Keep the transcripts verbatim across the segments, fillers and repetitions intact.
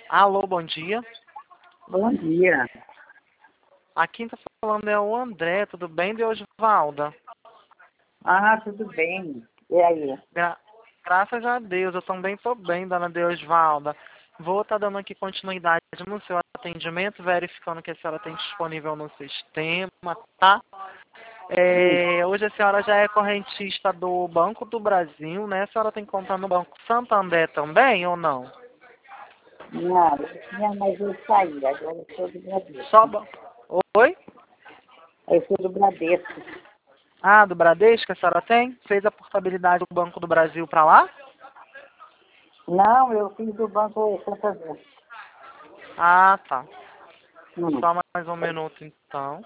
Alô, bom dia. Bom dia. Aqui quem tá falando é o André, tudo bem, Deusvalda? Ah, tudo bem. E aí? Gra Graças a Deus, eu também tô bem, dona Deusvalda. Vou estar dando aqui continuidade no seu atendimento, verificando que a senhora tem disponível no sistema, tá? É, hoje a senhora já é correntista do Banco do Brasil, né? A senhora tem conta no Banco Santander também ou não? Não, eu tinha, mas eu saí. Agora eu sou do Só Bradesco. banco. Oi? Eu sou do Bradesco. Ah, do Bradesco a senhora tem? Fez a portabilidade do Banco do Brasil para lá? Não, eu fiz do Banco Santander. Ah, tá. Hum. Só mais um minuto então.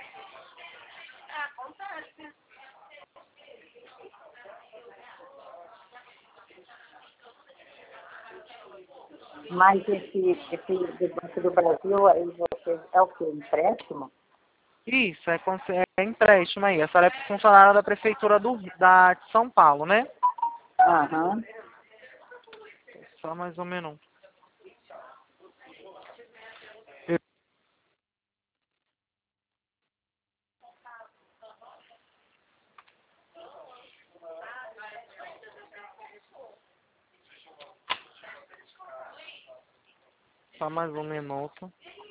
Mas esse, esse do Banco do Brasil, aí você é o quê? Empréstimo? Isso, é, con- é empréstimo aí. A senhora é funcionária da Prefeitura do, da, de São Paulo, né? Aham. Só mais um minuto. Só mais um minuto.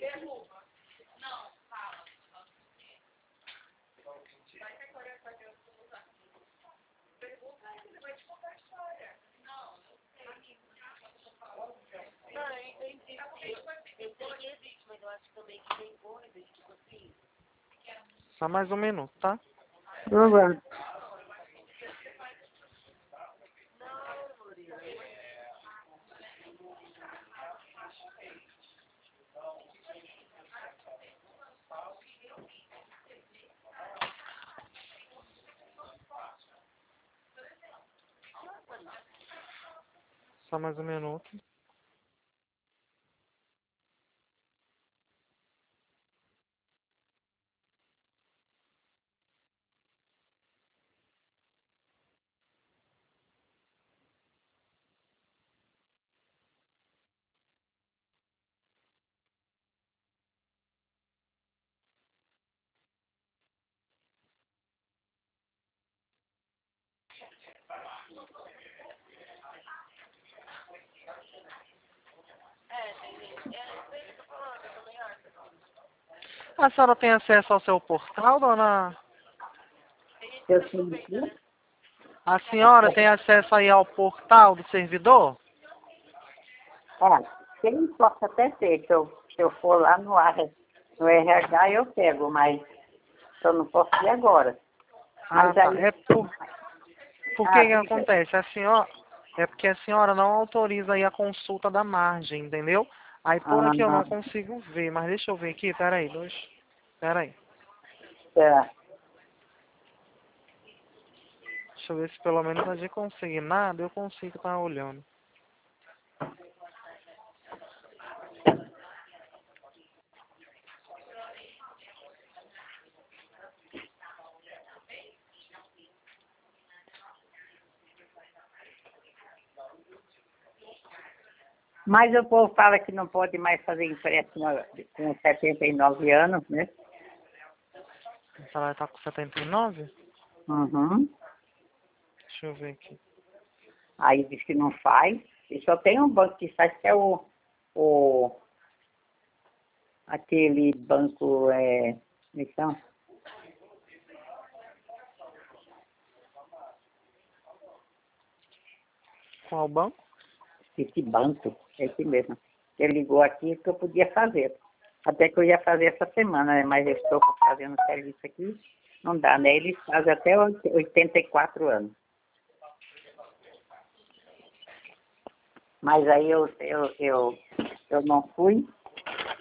Só mais um minuto, tá? Uhum. Só mais um minuto. A senhora tem acesso ao seu portal, dona? Eu tenho aqui. A senhora tem acesso aí ao portal do servidor? É, quem posso até ter, se eu, se eu for lá no, ar, no R H eu pego, mas eu não posso ir agora. Ah, Mas tá. aí, É por, porque ah, que diga. acontece? A senhora, é porque a senhora não autoriza aí a consulta da margem, entendeu? Aí por aqui eu Ah, não consigo ver, mas deixa eu ver aqui, peraí, dois. Peraí. tá. Deixa eu ver se pelo menos a de consignado eu consigo estar olhando. Mas o povo fala que não pode mais fazer empréstimo com setenta e nove anos, né? A senhora tá com setenta e nove? Uhum. Deixa eu ver aqui. Aí diz que não faz. E só tem um banco que faz, que é o, o aquele banco, é, então, Qual banco? esse banco, é esse mesmo. Ele ligou aqui que eu podia fazer. Até que eu ia fazer essa semana, né? Mas eu estou fazendo serviço aqui, não dá, né? Eles fazem até oitenta e quatro anos. Mas aí eu, eu, eu, eu não fui,